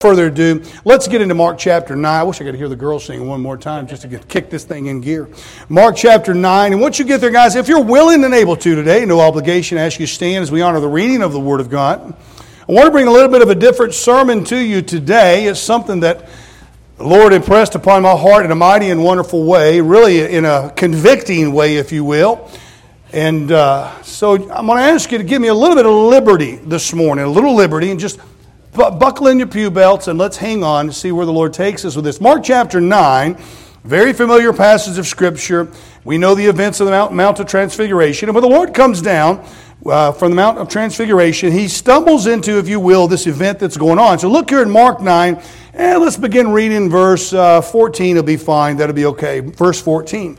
Further ado, let's get into Mark chapter 9. I wish I could hear the girls sing one more time just to kick this thing in gear. Mark chapter 9. And once you get there, guys, if you're willing and able to today, no obligation, I ask you to stand as we honor the reading of the Word of God. I want to bring a little bit of a different sermon to you today. It's something that the Lord impressed upon my heart in a mighty and wonderful way, really in a convicting way, if you will. And so I'm going to ask you to give me a little bit of liberty this morning, a little liberty, and just buckle in your pew belts and let's hang on to see where the Lord takes us with this. Mark chapter 9, very familiar passage of Scripture. We know the events of the Mount of Transfiguration. And when the Lord comes down from the Mount of Transfiguration, He stumbles into, if you will, this event that's going on. So look here in Mark 9, and let's begin reading verse 14. It'll be fine. That'll be okay. Verse 14.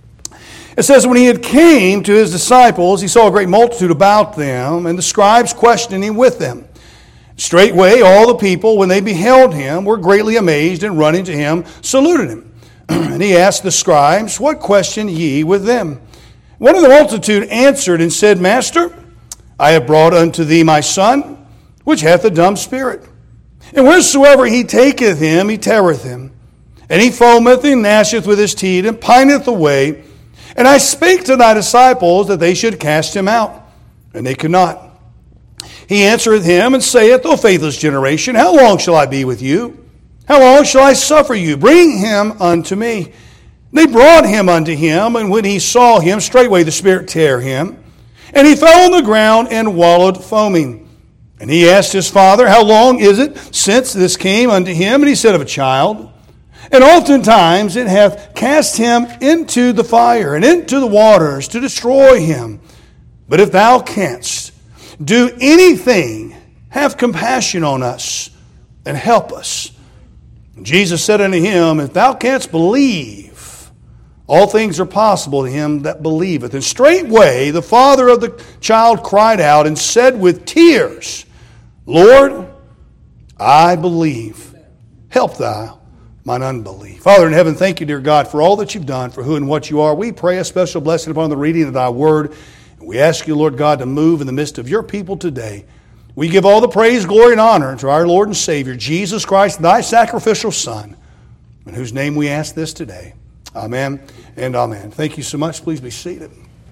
It says, when He had came to His disciples, He saw a great multitude about them, and the scribes questioning with them. Straightway all the people, when they beheld Him, were greatly amazed, and running to Him, saluted Him. And He asked the scribes, what question ye with them? One of the multitude answered and said, Master, I have brought unto thee my son, which hath a dumb spirit. And wheresoever he taketh him, he teareth him. And he foameth and gnasheth with his teeth, and pineth away. And I spake to thy disciples that they should cast him out, and they could not. He answereth him and saith, O faithless generation, how long shall I be with you? How long shall I suffer you? Bring him unto me. They brought him unto him, and when he saw him, straightway the spirit tear him. And he fell on the ground and wallowed foaming. And he asked his father, how long is it since this came unto him? And he said, of a child. And oftentimes it hath cast him into the fire and into the waters to destroy him. But if thou canst do anything, have compassion on us and help us. And Jesus said unto him, if thou canst believe, all things are possible to him that believeth. And straightway the father of the child cried out and said with tears, Lord, I believe. Help thou mine unbelief. Father in heaven, thank you, dear God, for all that you've done, for who and what you are. We pray a special blessing upon the reading of thy word. We ask you, Lord God, to move in the midst of your people today. We give all the praise, glory, and honor to our Lord and Savior, Jesus Christ, thy sacrificial Son, in whose name we ask this today. Amen and amen. Thank you so much. Please be seated.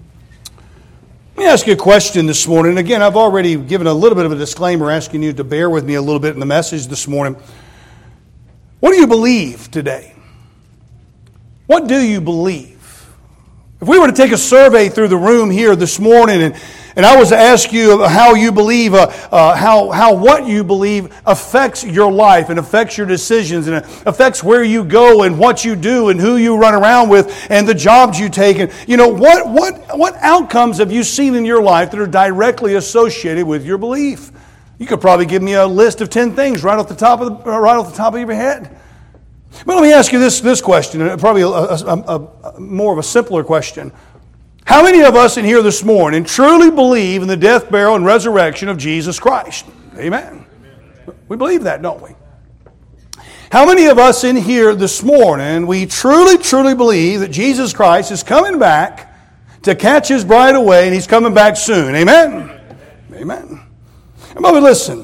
Let me ask you a question this morning. Again, I've already given a little bit of a disclaimer asking you to bear with me a little bit in the message this morning. What do you believe today? What do you believe? If we were to take a survey through the room here this morning and I was to ask you how you believe, how what you believe affects your life and affects your decisions and affects where you go and what you do and who you run around with and the jobs you take. And you know, what outcomes have you seen in your life that are directly associated with your belief? You could probably give me a list of 10 things right off the top of your head. But let me ask you this question, probably a more of a simpler question. How many of us in here this morning truly believe in the death, burial, and resurrection of Jesus Christ? Amen. We believe that, don't we? How many of us in here this morning, we truly believe that Jesus Christ is coming back to catch His bride away, and He's coming back soon? Amen? Amen. And beloved, listen,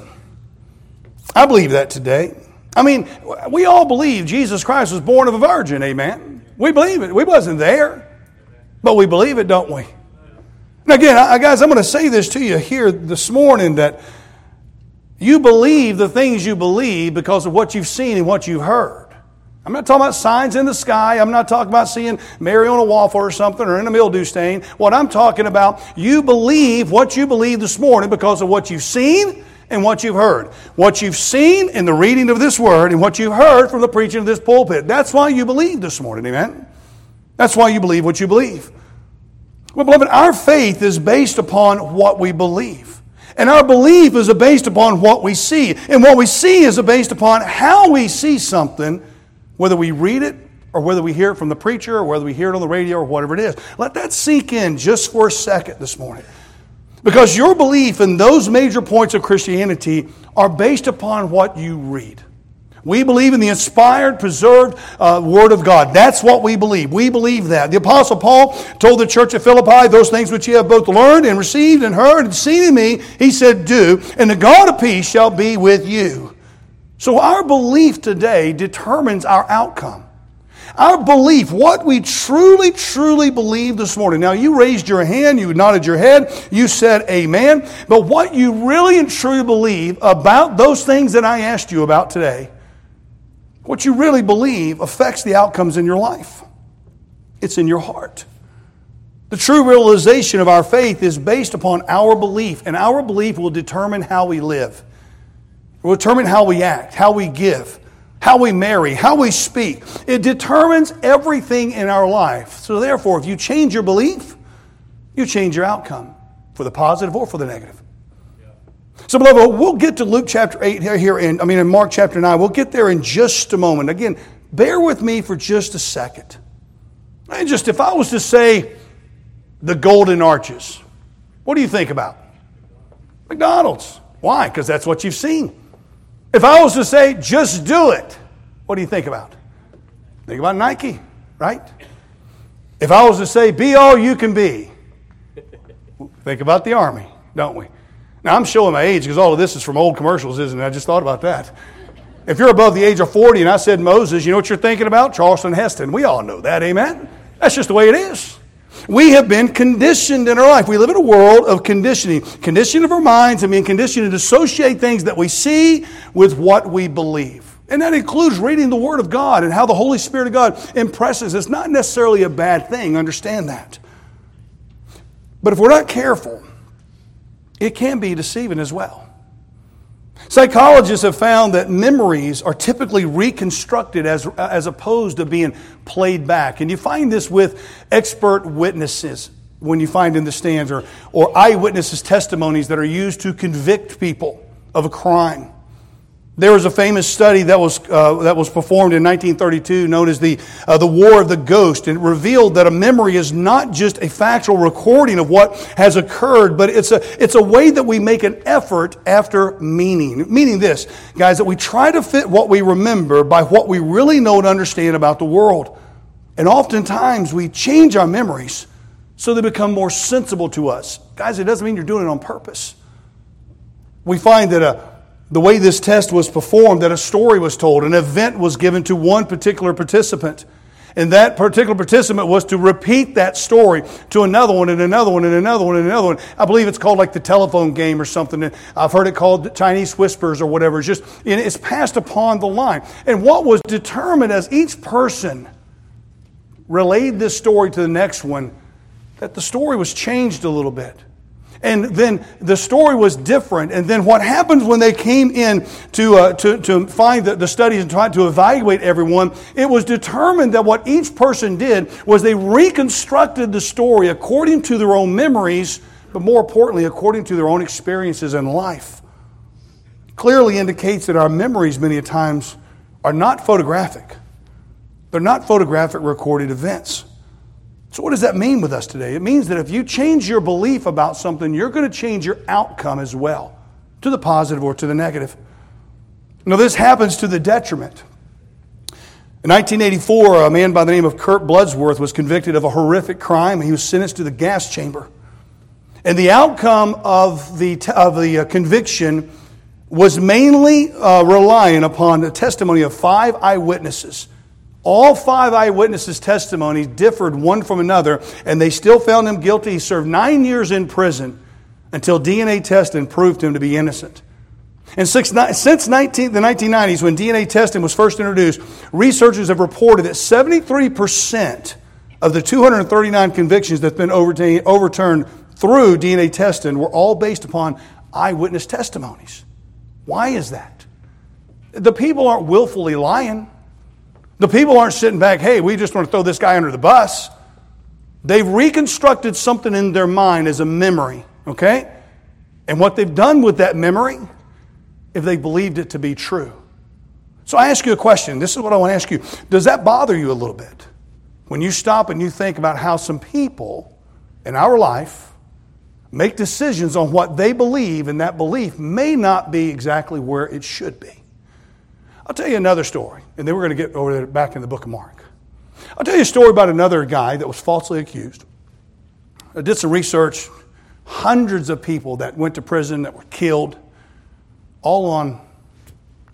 I believe that today. I mean, we all believe Jesus Christ was born of a virgin, amen? We believe it. We wasn't there, but we believe it, don't we? And again, guys, I'm going to say this to you here this morning, that you believe the things you believe because of what you've seen and what you've heard. I'm not talking about signs in the sky. I'm not talking about seeing Mary on a waffle or something or in a mildew stain. What I'm talking about, you believe what you believe this morning because of what you've seen and what you've heard. What you've seen in the reading of this word and what you've heard from the preaching of this pulpit. That's why you believe this morning, amen? That's why you believe what you believe. Well, beloved, our faith is based upon what we believe. And our belief is based upon what we see. And what we see is based upon how we see something, whether we read it or whether we hear it from the preacher or whether we hear it on the radio or whatever it is. Let that sink in just for a second this morning. Because your belief in those major points of Christianity are based upon what you read. We believe in the inspired, preserved Word of God. That's what we believe. We believe that. The Apostle Paul told the church at Philippi, those things which ye have both learned and received and heard and seen in me, he said, do, and the God of peace shall be with you. So our belief today determines our outcome. Our belief, what we truly, truly believe this morning. Now, you raised your hand, you nodded your head, you said amen. But what you really and truly believe about those things that I asked you about today, what you really believe affects the outcomes in your life. It's in your heart. The true realization of our faith is based upon our belief, and our belief will determine how we live. It will determine how we act, how we give, how we marry, how we speak. It determines everything in our life. So therefore, if you change your belief, you change your outcome, for the positive or for the negative. So, beloved, we'll get to Luke chapter 8 in Mark chapter 9. We'll get there in just a moment. Again, bear with me for just a second. And just if I was to say the Golden Arches, what do you think about? McDonald's. Why? Because that's what you've seen. If I was to say, just do it, what do you think about? Think about Nike, right? If I was to say, be all you can be, think about the Army, don't we? Now, I'm showing my age because all of this is from old commercials, isn't it? I just thought about that. If you're above the age of 40 and I said Moses, you know what you're thinking about? Charleston Heston. We all know that, amen? That's just the way it is. We have been conditioned in our life. We live in a world of conditioning. Conditioning of our minds and being conditioned to associate things that we see with what we believe. And that includes reading the Word of God and how the Holy Spirit of God impresses. It's not necessarily a bad thing. Understand that. But if we're not careful, it can be deceiving as well. Psychologists have found that memories are typically reconstructed as opposed to being played back. And you find this with expert witnesses when you find in the stands or eyewitnesses' testimonies that are used to convict people of a crime. There was a famous study that was performed in 1932 known as the War of the Ghost, and it revealed that a memory is not just a factual recording of what has occurred, but it's a way that we make an effort after meaning. Meaning this, guys, that we try to fit what we remember by what we really know and understand about the world. And oftentimes we change our memories so they become more sensible to us. Guys, it doesn't mean you're doing it on purpose. We find that the way this test was performed, that a story was told, an event was given to one particular participant. And that particular participant was to repeat that story to another one and another one and another one and another one. I believe it's called like the telephone game or something. I've heard it called Chinese whispers or whatever. It's passed upon the line. And what was determined as each person relayed this story to the next one, that the story was changed a little bit. And then the story was different. And then what happens when they came in to find the studies and try to evaluate everyone, it was determined that what each person did was they reconstructed the story according to their own memories, but more importantly, according to their own experiences in life. Clearly indicates that our memories many times are not photographic. They're not photographic recorded events. So what does that mean with us today? It means that if you change your belief about something, you're going to change your outcome as well, to the positive or to the negative. Now, this happens to the detriment. In 1984, a man by the name of Kurt Bloodsworth was convicted of a horrific crime. He was sentenced to the gas chamber. And the outcome of the conviction was mainly relying upon the testimony of 5 eyewitnesses. All 5 eyewitnesses' testimonies differed one from another, and they still found him guilty. He served 9 years in prison until DNA testing proved him to be innocent. And since the 1990s, when DNA testing was first introduced, researchers have reported that 73% of the 239 convictions that have been overturned through DNA testing were all based upon eyewitness testimonies. Why is that? The people aren't willfully lying. The people aren't sitting back, hey, we just want to throw this guy under the bus. They've reconstructed something in their mind as a memory, okay? And what they've done with that memory, if they believed it to be true. So I ask you a question. This is what I want to ask you. Does that bother you a little bit? When you stop and you think about how some people in our life make decisions on what they believe, and that belief may not be exactly where it should be. I'll tell you another story, and then we're going to get over there back in the book of Mark. I'll tell you a story about another guy that was falsely accused. I did some research. Hundreds of people that went to prison that were killed, all on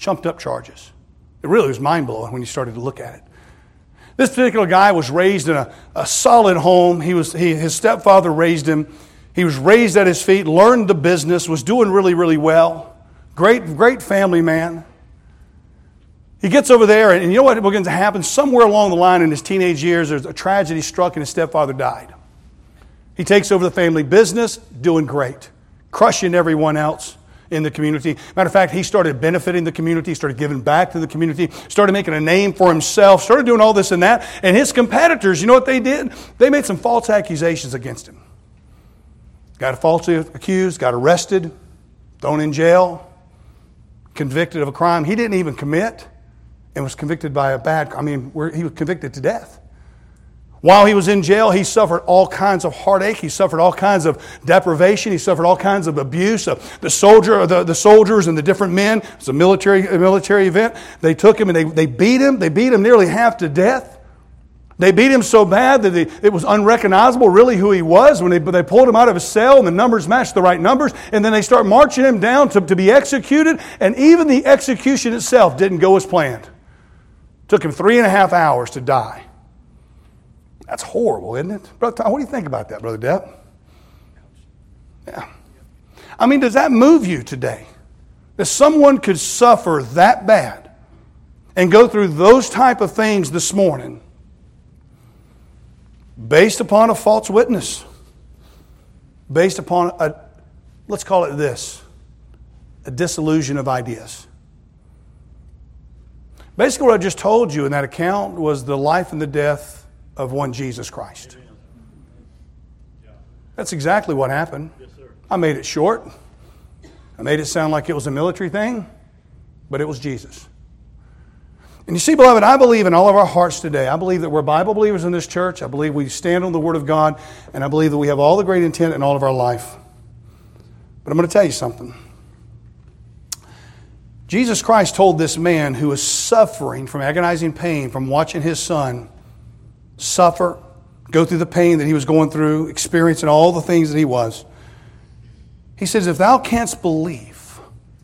Chumped up charges. It really was mind-blowing when you started to look at it. This particular guy was raised in a solid home. His stepfather raised him. He was raised at his feet, learned the business, was doing really, really well. Great family man. He gets over there, and you know what begins to happen? Somewhere along the line in his teenage years, there's a tragedy struck and his stepfather died. He takes over the family business, doing great, crushing everyone else in the community. Matter of fact, he started benefiting the community, started giving back to the community, started making a name for himself, started doing all this and that. And his competitors, you know what they did? They made some false accusations against him. Got falsely accused, got arrested, thrown in jail, convicted of a crime he didn't even commit, and was convicted by he was convicted to death. While he was in jail, he suffered all kinds of heartache. He suffered all kinds of deprivation. He suffered all kinds of abuse. The soldiers and the different men. It was a military event. They took him and they beat him. They beat him nearly half to death. They beat him so bad that it was unrecognizable really who he was when they pulled him out of his cell and the numbers matched the right numbers. And then they start marching him down to be executed. And even the execution itself didn't go as planned. It took him 3.5 hours to die. That's horrible, isn't it? Brother Tom, what do you think about that, Brother Depp? Yeah. I mean, does that move you today? That someone could suffer that bad and go through those type of things this morning based upon a false witness, based upon let's call it this, a disillusion of ideas. Basically what I just told you in that account was the life and the death of one Jesus Christ. That's exactly what happened. I made it short. I made it sound like it was a military thing, but it was Jesus. And you see, beloved, I believe in all of our hearts today. I believe that we're Bible believers in this church. I believe we stand on the Word of God, and I believe that we have all the great intent in all of our life. But I'm going to tell you something. Jesus Christ told this man who was suffering from agonizing pain from watching his son suffer, go through the pain that he was going through, experiencing all the things that he was. He says, if thou canst believe.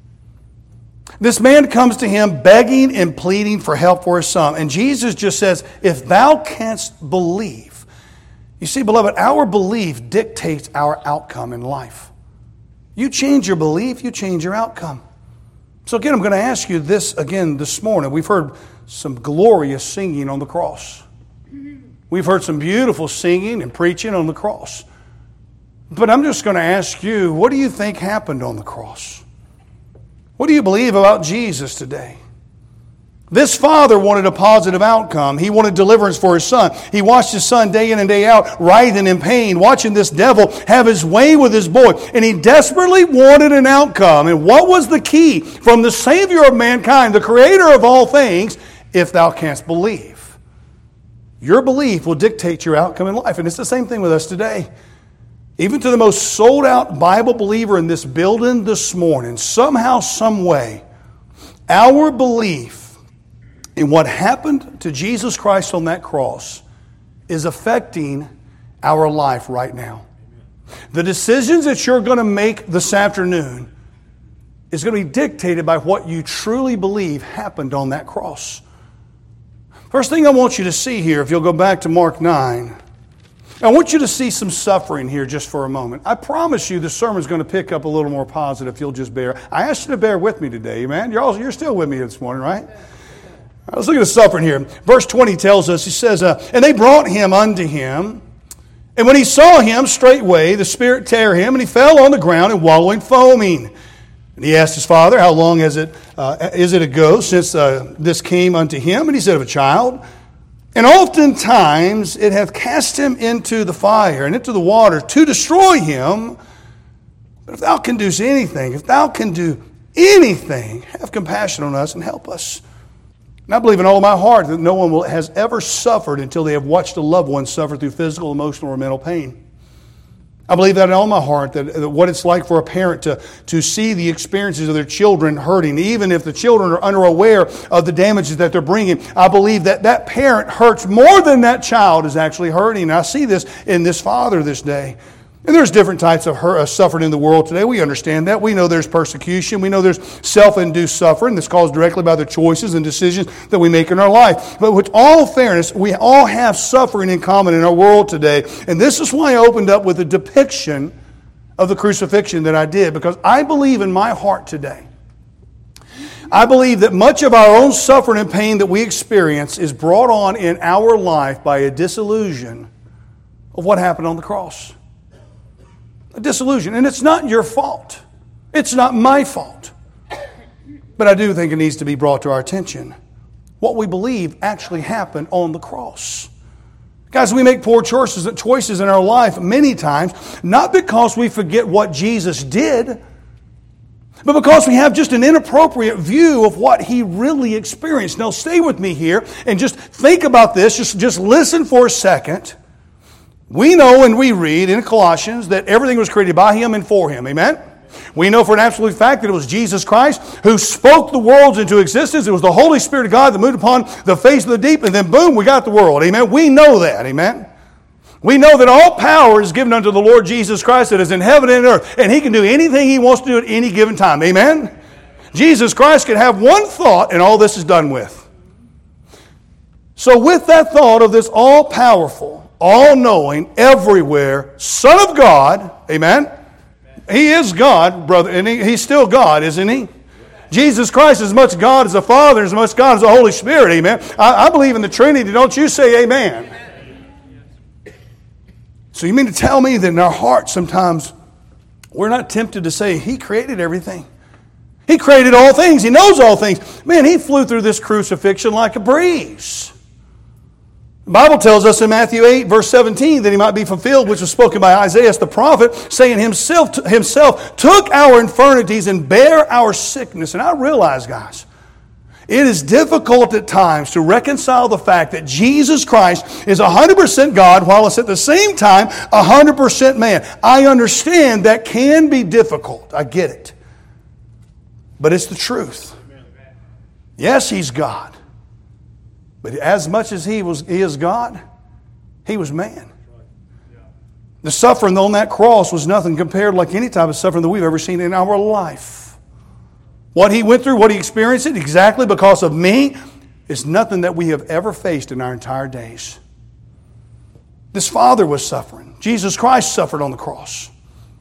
This man comes to him begging and pleading for help for his son. And Jesus just says, if thou canst believe. You see, beloved, our belief dictates our outcome in life. You change your belief, you change your outcome. So again, I'm going to ask you this again this morning. We've heard some glorious singing on the cross. We've heard some beautiful singing and preaching on the cross. But I'm just going to ask you, what do you think happened on the cross? What do you believe about Jesus today? This father wanted a positive outcome. He wanted deliverance for his son. He watched his son day in and day out, writhing in pain, watching this devil have his way with his boy. And he desperately wanted an outcome. And what was the key from the Savior of mankind, the Creator of all things? If thou canst believe. Your belief will dictate your outcome in life. And it's the same thing with us today. Even to the most sold-out Bible believer in this building this morning, somehow, some way, our belief in what happened to Jesus Christ on that cross is affecting our life right now. The decisions that you're going to make this afternoon is going to be dictated by what you truly believe happened on that cross. First thing I want you to see here, if you'll go back to Mark 9, I want you to see some suffering here just for a moment. I promise you the sermon's going to pick up a little more positive if you'll just bear. I asked you to bear with me today, man. You're still with me this morning, right? Let's look at the suffering here. Verse 20 tells us, he says, and they brought him unto him, and when he saw him, straightway the spirit tear him, and he fell on the ground and wallowing, foaming. And he asked his father, how long is it ago since this came unto him? And he said, of a child. And oftentimes it hath cast him into the fire and into the water to destroy him. But if thou can do anything, have compassion on us and help us. And I believe in all of my heart that no one has ever suffered until they have watched a loved one suffer through physical, emotional, or mental pain. I believe that in all my heart, that what it's like for a parent to see the experiences of their children hurting, even if the children are unaware of the damages that they're bringing. I believe that that parent hurts more than that child is actually hurting. And I see this in this father this day. And there's different types of suffering in the world today. We understand that. We know there's persecution. We know there's self-induced suffering that's caused directly by the choices and decisions that we make in our life. But with all fairness, we all have suffering in common in our world today. And this is why I opened up with a depiction of the crucifixion that I did, because I believe in my heart today, I believe that much of our own suffering and pain that we experience is brought on in our life by a disillusion of what happened on the cross. A disillusion. And it's not your fault. It's not my fault. But I do think it needs to be brought to our attention. What we believe actually happened on the cross. Guys, we make poor choices in our life many times, not because we forget what Jesus did, but because we have just an inappropriate view of what He really experienced. Now stay with me here and just think about this. Just listen for a second. We know and we read in Colossians that everything was created by Him and for Him. Amen? We know for an absolute fact that it was Jesus Christ who spoke the worlds into existence. It was the Holy Spirit of God that moved upon the face of the deep, and then boom, we got the world. Amen? We know that. Amen? We know that all power is given unto the Lord Jesus Christ that is in heaven and earth, and He can do anything He wants to do at any given time. Amen? Jesus Christ can have one thought, and all this is done with. So with that thought of this all-powerful, all-knowing, everywhere, Son of God, amen? He is God, brother, and He's still God, isn't He? Jesus Christ is as much God as the Father, as much God as the Holy Spirit, amen? I believe in the Trinity, don't you say amen? So you mean to tell me that in our hearts sometimes we're not tempted to say, He created everything. He created all things. He knows all things. Man, He flew through this crucifixion like a breeze. The Bible tells us in Matthew 8, verse 17, that He might be fulfilled, which was spoken by Isaiah the prophet, saying Himself took our infirmities and bare our sickness. And I realize, guys, it is difficult at times to reconcile the fact that Jesus Christ is 100% God while it's at the same time 100% man. I understand that can be difficult. I get it. But it's the truth. Yes, He's God. But as much as He is God, He was man. The suffering on that cross was nothing compared like any type of suffering that we've ever seen in our life. What He went through, what He experienced it exactly because of me is nothing that we have ever faced in our entire days. This Father was suffering. Jesus Christ suffered on the cross.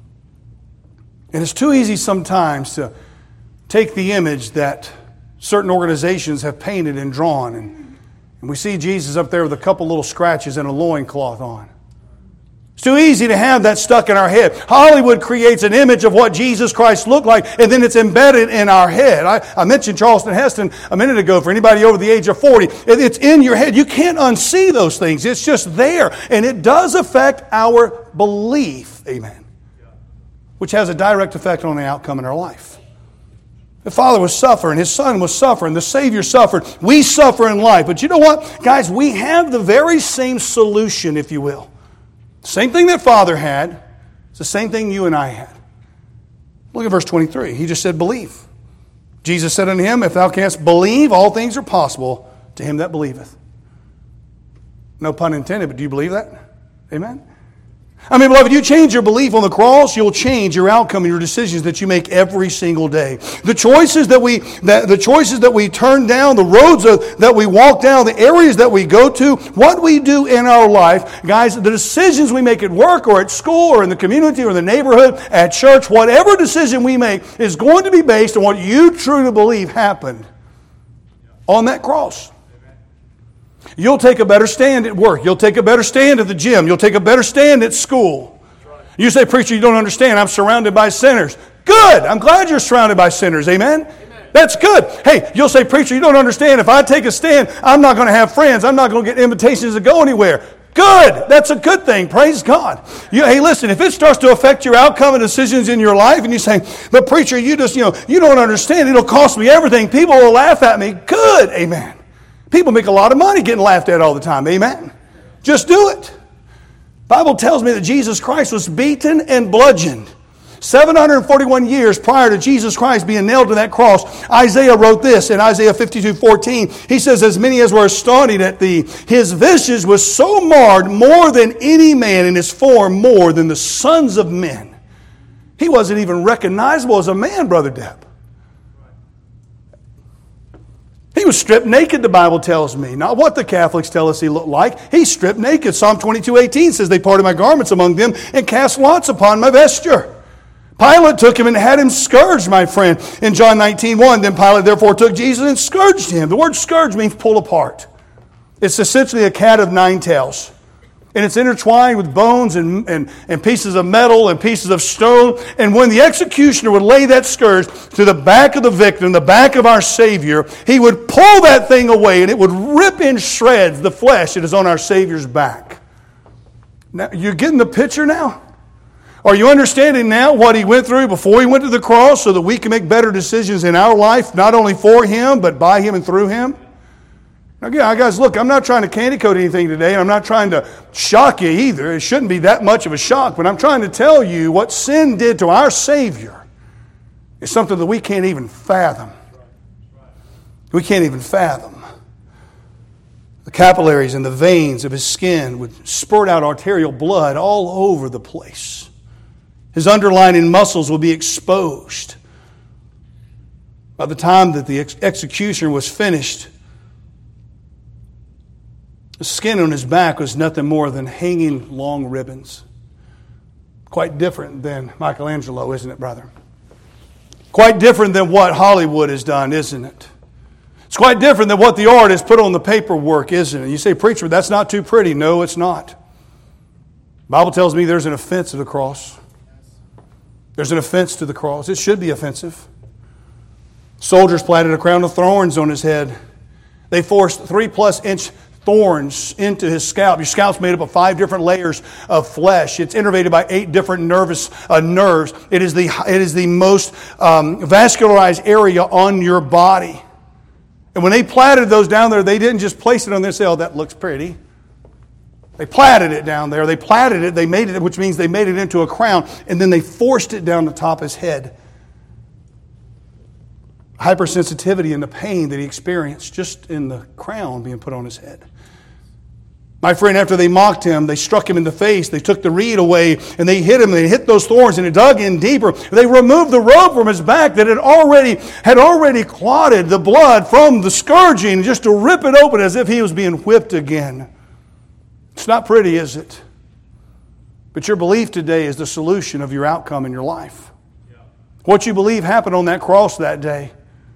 And it's too easy sometimes to take the image that certain organizations have painted and drawn, and we see Jesus up there with a couple little scratches and a loincloth on. It's too easy to have that stuck in our head. Hollywood creates an image of what Jesus Christ looked like, and then it's embedded in our head. I mentioned Charleston Heston a minute ago. For anybody over the age of 40, it's in your head. You can't unsee those things. It's just there. And it does affect our belief, amen, which has a direct effect on the outcome in our life. The Father was suffering. His Son was suffering. The Savior suffered. We suffer in life. But you know what? Guys, we have the very same solution, if you will. Same thing that Father had. It's the same thing you and I had. Look at verse 23. He just said, believe. Jesus said unto him, if thou canst believe, all things are possible to him that believeth. No pun intended, but do you believe that? Amen? I mean, beloved, you change your belief on the cross, you'll change your outcome and your decisions that you make every single day. The choices that we turn down, the roads that we walk down, the areas that we go to, what we do in our life, guys, the decisions we make at work or at school or in the community or in the neighborhood, at church, whatever decision we make is going to be based on what you truly believe happened on that cross. You'll take a better stand at work. You'll take a better stand at the gym. You'll take a better stand at school. You say, preacher, you don't understand. I'm surrounded by sinners. Good. I'm glad you're surrounded by sinners. Amen? That's good. Hey, you'll say, preacher, you don't understand. If I take a stand, I'm not going to have friends. I'm not going to get invitations to go anywhere. Good. That's a good thing. Praise God. Hey, listen, if it starts to affect your outcome and decisions in your life, and you say, but preacher, you don't understand. It'll cost me everything. People will laugh at me. Good. Amen. People make a lot of money getting laughed at all the time. Amen? Just do it. The Bible tells me that Jesus Christ was beaten and bludgeoned. 741 years prior to Jesus Christ being nailed to that cross, Isaiah wrote this in Isaiah 52:14. He says, as many as were astonished at thee, his visage was so marred more than any man, in his form more than the sons of men. He wasn't even recognizable as a man, Brother Deb. He was stripped naked, the Bible tells me. Not what the Catholics tell us he looked like. He's stripped naked. Psalm 22:18 says, they parted my garments among them and cast lots upon my vesture. Pilate took him and had him scourged, my friend. In John 19:1, then Pilate therefore took Jesus and scourged him. The word scourge means pull apart. It's essentially a cat of nine tails. And it's intertwined with bones and pieces of metal and pieces of stone. And when the executioner would lay that scourge to the back of the victim, the back of our Savior, he would pull that thing away and it would rip in shreds the flesh that is on our Savior's back. Now, you're getting the picture now? Are you understanding now what he went through before he went to the cross so that we can make better decisions in our life, not only for him, but by him and through him? Now, guys, look, I'm not trying to candy coat anything today, and I'm not trying to shock you either. It shouldn't be that much of a shock, but I'm trying to tell you what sin did to our Savior is something that we can't even fathom. We can't even fathom. The capillaries and the veins of his skin would spurt out arterial blood all over the place. His underlying muscles would be exposed. By the time that the execution was finished, the skin on his back was nothing more than hanging long ribbons. Quite different than Michelangelo, isn't it, brother? Quite different than what Hollywood has done, isn't it? It's quite different than what the artist put on the paperwork, isn't it? You say, preacher, that's not too pretty. No, it's not. The Bible tells me there's an offense to the cross. There's an offense to the cross. It should be offensive. Soldiers planted a crown of thorns on his head. They forced 3+ inch thorns into his scalp. Your scalp's made up of 5 different layers of flesh. It's innervated by 8 different nerves. It is the most vascularized area on your body. And when they platted those down there, they didn't just place it on there and say, oh, that looks pretty. They platted it down there. They platted it. They made it, which means they made it into a crown. And then they forced it down the top of his head. Hypersensitivity and the pain that he experienced just in the crown being put on his head. My friend, after they mocked him, they struck him in the face, they took the reed away, and they hit him, and they hit those thorns, and it dug in deeper. They removed the robe from his back that had already clotted the blood from the scourging, just to rip it open as if he was being whipped again. It's not pretty, is it? But your belief today is the solution of your outcome in your life. What you believe happened on that cross that day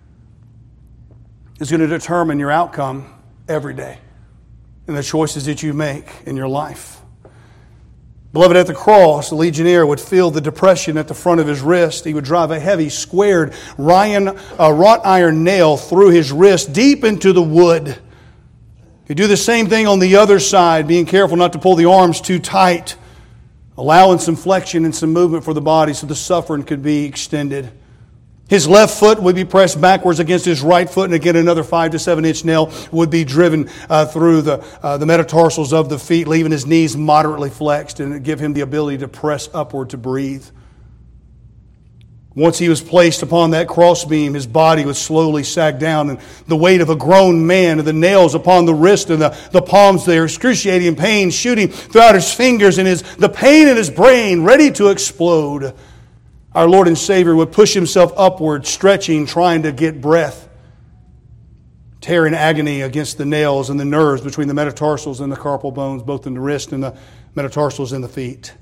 is going to determine your outcome every day and the choices that you make in your life. Beloved, at the cross, the legionnaire would feel the depression at the front of his wrist. He would drive a heavy, squared, wrought iron nail through his wrist, deep into the wood. He'd do the same thing on the other side, being careful not to pull the arms too tight, allowing some flexion and some movement for the body so the suffering could be extended. His left foot would be pressed backwards against his right foot, and again another 5 to 7 inch nail would be driven through the metatarsals of the feet, leaving his knees moderately flexed and give him the ability to press upward to breathe. Once he was placed upon that crossbeam, his body would slowly sag down, and the weight of a grown man and the nails upon the wrist and the palms there, excruciating pain shooting throughout his fingers and the pain in his brain ready to explode. Our Lord and Savior would push himself upward, stretching, trying to get breath, tearing agony against the nails and the nerves between the metatarsals and the carpal bones, both in the wrist and the metatarsals in the feet.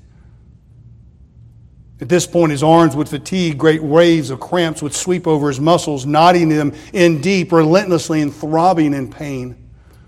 At this point, his arms would fatigue. Great waves of cramps would sweep over his muscles, knotting them in deep, relentlessly, and throbbing in pain.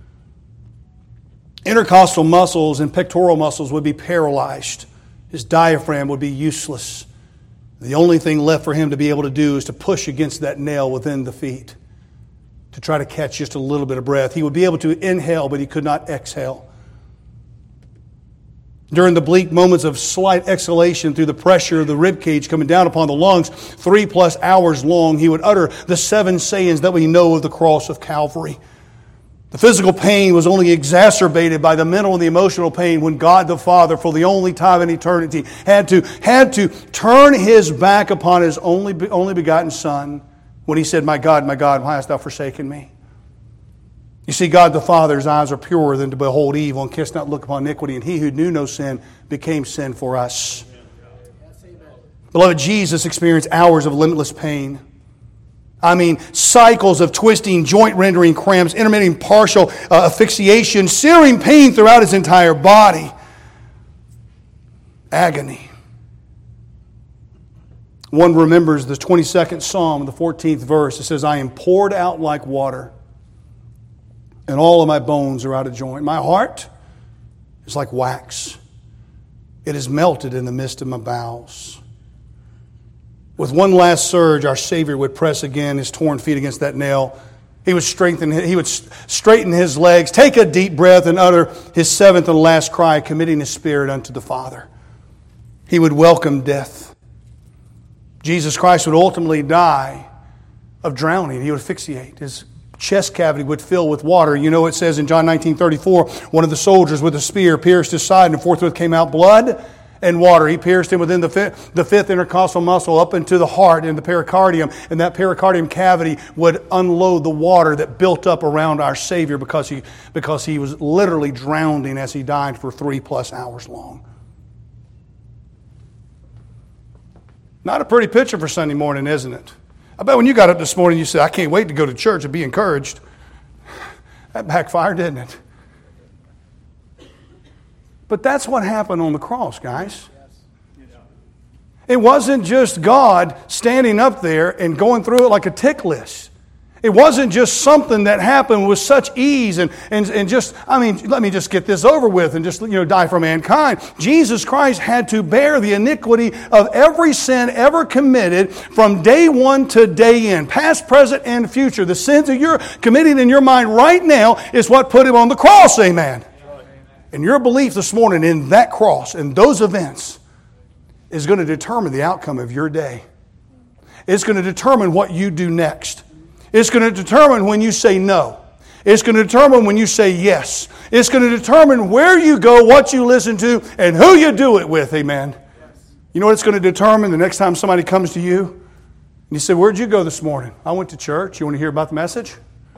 Intercostal muscles and pectoral muscles would be paralyzed. His diaphragm would be useless. The only thing left for him to be able to do is to push against that nail within the feet to try to catch just a little bit of breath. He would be able to inhale, but he could not exhale. During the bleak moments of slight exhalation through the pressure of the rib cage coming down upon the lungs, 3+ hours long, he would utter the 7 sayings that we know of the cross of Calvary. The physical pain was only exacerbated by the mental and the emotional pain when God the Father, for the only time in eternity, had to turn His back upon His only begotten Son when He said, my God, why hast thou forsaken me? You see, God the Father's eyes are purer than to behold evil and canst not look upon iniquity, and He who knew no sin became sin for us. Beloved, Jesus experienced hours of limitless pain. I mean, cycles of twisting, joint-rendering cramps, intermittent partial asphyxiation, searing pain throughout His entire body. Agony. One remembers the 22nd Psalm, the 14th verse. It says, I am poured out like water, and all of my bones are out of joint. My heart is like wax. It is melted in the midst of my bowels. With one last surge, our Savior would press again His torn feet against that nail. He would straighten His legs, take a deep breath, and utter His seventh and last cry, committing His spirit unto the Father. He would welcome death. Jesus Christ would ultimately die of drowning. He would asphyxiate. His chest cavity would fill with water. You know, it says in John 19:34, one of the soldiers with a spear pierced his side, and forthwith came out blood and water. He pierced him within the fifth intercostal muscle up into the heart and the pericardium, and that pericardium cavity would unload the water that built up around our Savior because he was literally drowning as He died for 3+ hours long. Not a pretty picture for Sunday morning, isn't it? I bet when you got up this morning, you said, I can't wait to go to church and be encouraged. That backfired, didn't it? But that's what happened on the cross, guys. It wasn't just God standing up there and going through it like a tick list. It wasn't just something that happened with such ease and just, let me just get this over with and just, die for mankind. Jesus Christ had to bear the iniquity of every sin ever committed from day one to day end, past, present, and future. The sins that you're committing in your mind right now is what put Him on the cross, amen. And your belief this morning in that cross and those events is going to determine the outcome of your day. It's going to determine what you do next. It's going to determine when you say no. It's going to determine when you say yes. It's going to determine where you go, what you listen to, and who you do it with, amen. You know what it's going to determine the next time somebody comes to you? And you say, where'd you go this morning? I went to church. You want to hear about the message?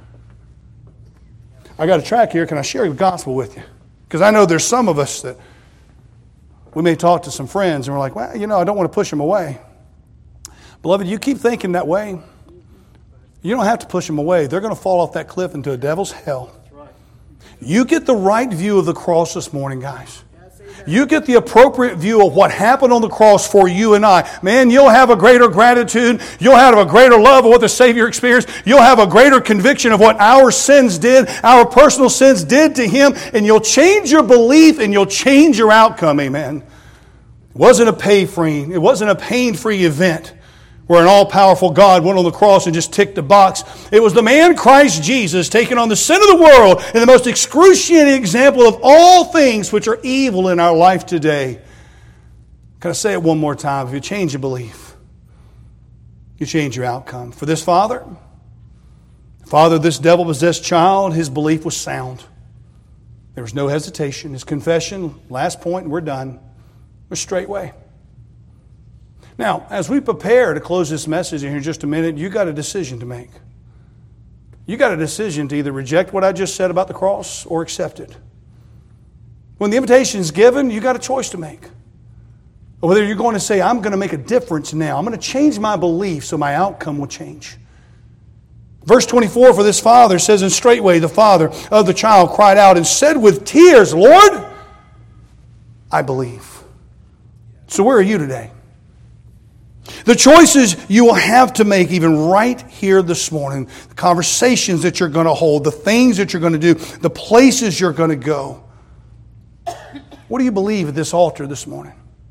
I got a track here. Can I share the gospel with you? Because I know there's some of us that we may talk to some friends and we're like, well, I don't want to push them away. Beloved, you keep thinking that way. You don't have to push them away. They're going to fall off that cliff into a devil's hell. You get the right view of the cross this morning, guys. You get the appropriate view of what happened on the cross for you and I. Man, you'll have a greater gratitude. You'll have a greater love of what the Savior experienced. You'll have a greater conviction of what our sins did, our personal sins did to Him, and you'll change your belief and you'll change your outcome, amen. It wasn't a pain-free event where an all-powerful God went on the cross and just ticked a box. It was the man Christ Jesus taking on the sin of the world and the most excruciating example of all things which are evil in our life today. Can I say it one more time? If you change your belief, you change your outcome. For this father of this devil-possessed child, his belief was sound. There was no hesitation. His confession, last point, and we're done, was straightway. Now, as we prepare to close this message in here in just a minute, you got a decision to make. You got a decision to either reject what I just said about the cross or accept it. When the invitation is given, you got a choice to make. Or whether you're going to say, I'm going to make a difference now. I'm going to change my belief so my outcome will change. Verse 24 for this father says, and straightway the father of the child cried out and said with tears, Lord, I believe. So where are you today? The choices you will have to make even right here this morning, the conversations that you're going to hold, the things that you're going to do, the places you're going to go. What do you believe at this altar this morning?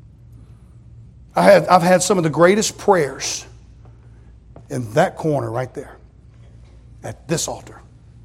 I've had some of the greatest prayers in that corner right there, at this altar.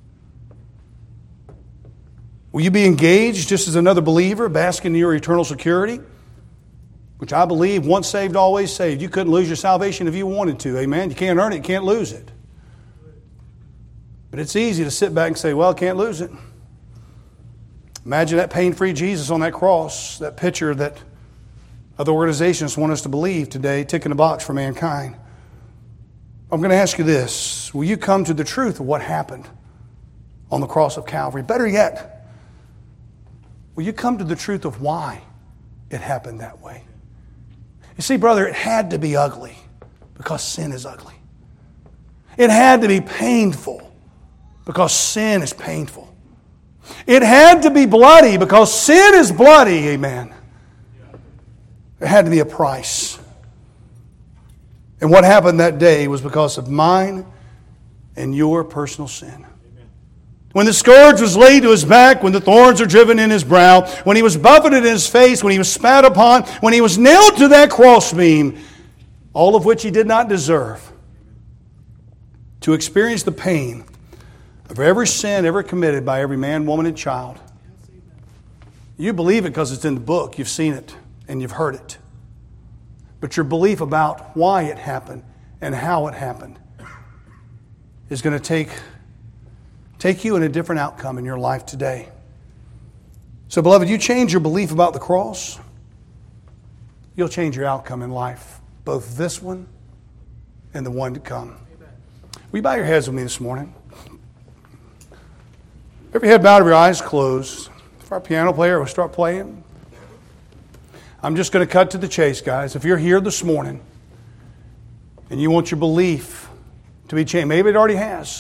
Will you be engaged just as another believer, basking in your eternal security? Which I believe, once saved, always saved. You couldn't lose your salvation if you wanted to. Amen? You can't earn it, you can't lose it. But it's easy to sit back and say, well, I can't lose it. Imagine that pain-free Jesus on that cross, that picture that other organizations want us to believe today, ticking the box for mankind. I'm going to ask you this. Will you come to the truth of what happened on the cross of Calvary? Better yet, will you come to the truth of why it happened that way? You see, brother, it had to be ugly because sin is ugly. It had to be painful because sin is painful. It had to be bloody because sin is bloody, amen. There had to be a price. And what happened that day was because of mine and your personal sin. When the scourge was laid to his back, when the thorns were driven in his brow, when he was buffeted in his face, when he was spat upon, when he was nailed to that crossbeam, all of which he did not deserve, to experience the pain of every sin ever committed by every man, woman, and child. You believe it because it's in the book. You've seen it and you've heard it. But your belief about why it happened and how it happened is going to take you in a different outcome in your life today. So, beloved, you change your belief about the cross, you'll change your outcome in life, both this one and the one to come. Will you bow your heads with me this morning? Every head bowed, every eyes closed. If our piano player will start playing. I'm just going to cut to the chase, guys. If you're here this morning and you want your belief to be changed, maybe it already has.